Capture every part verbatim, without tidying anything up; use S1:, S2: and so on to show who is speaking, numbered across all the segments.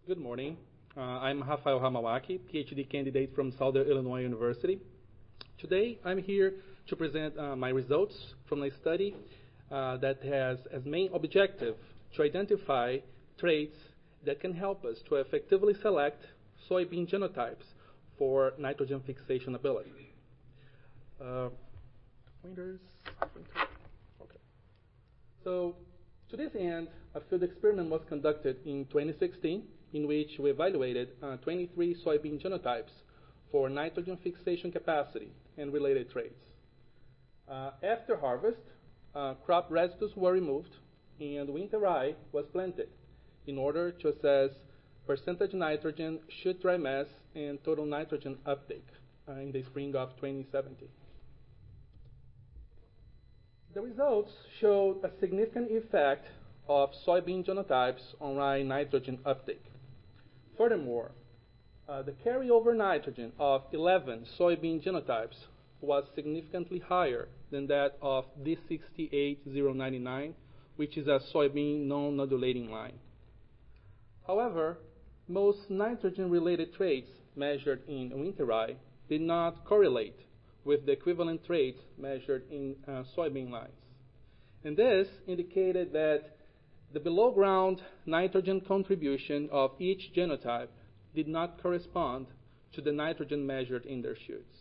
S1: Good morning. Uh, I'm Rafael Hamawaki, PhD candidate from Southern Illinois University. Today, I'm here to present uh, my results from a study uh, that has as main objective to identify traits that can help us to effectively select soybean genotypes for nitrogen fixation ability. Uh, pointers. Okay. So, to this end, a field experiment was conducted in twenty sixteen in which we evaluated uh, twenty-three soybean genotypes for nitrogen fixation capacity and related traits. Uh, after harvest, uh, crop residues were removed and winter rye was planted in order to assess percentage nitrogen, shoot dry mass, and total nitrogen uptake uh, in the spring of twenty seventeen. The results showed a significant effect of soybean genotypes on rye nitrogen uptake. Furthermore, uh, the carryover nitrogen of eleven soybean genotypes was significantly higher than that of D six eight zero nine nine, which is a soybean non-nodulating line. However, most nitrogen-related traits measured in winter rye did not correlate with the equivalent traits measured in uh, soybean lines. And this indicated that the below-ground nitrogen contribution of each genotype did not correspond to the nitrogen measured in their shoots.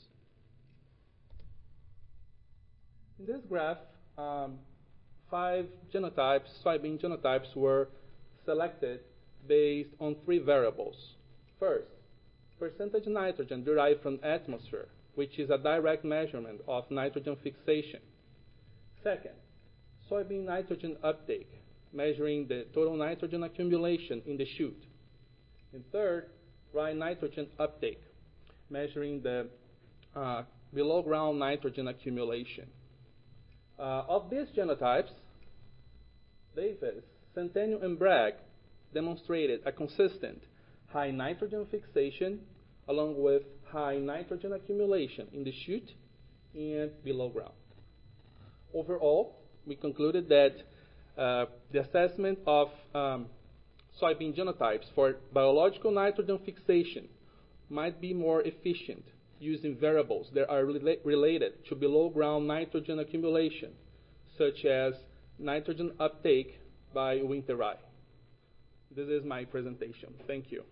S1: In this graph, um, five genotypes, soybean genotypes, were selected based on three variables. First, percentage nitrogen derived from atmosphere, which is a direct measurement of nitrogen fixation. Second, soybean nitrogen uptake, measuring the total nitrogen accumulation in the shoot. And third, rye nitrogen uptake, measuring the uh, below-ground nitrogen accumulation. Uh, of these genotypes, Davis, Centennial, and Bragg demonstrated a consistent high nitrogen fixation along with high nitrogen accumulation in the shoot and below ground. Overall, we concluded that uh, the assessment of um, soybean genotypes for biological nitrogen fixation might be more efficient using variables that are rela related to below ground nitrogen accumulation, such as nitrogen uptake by winter rye. This is my presentation. Thank you.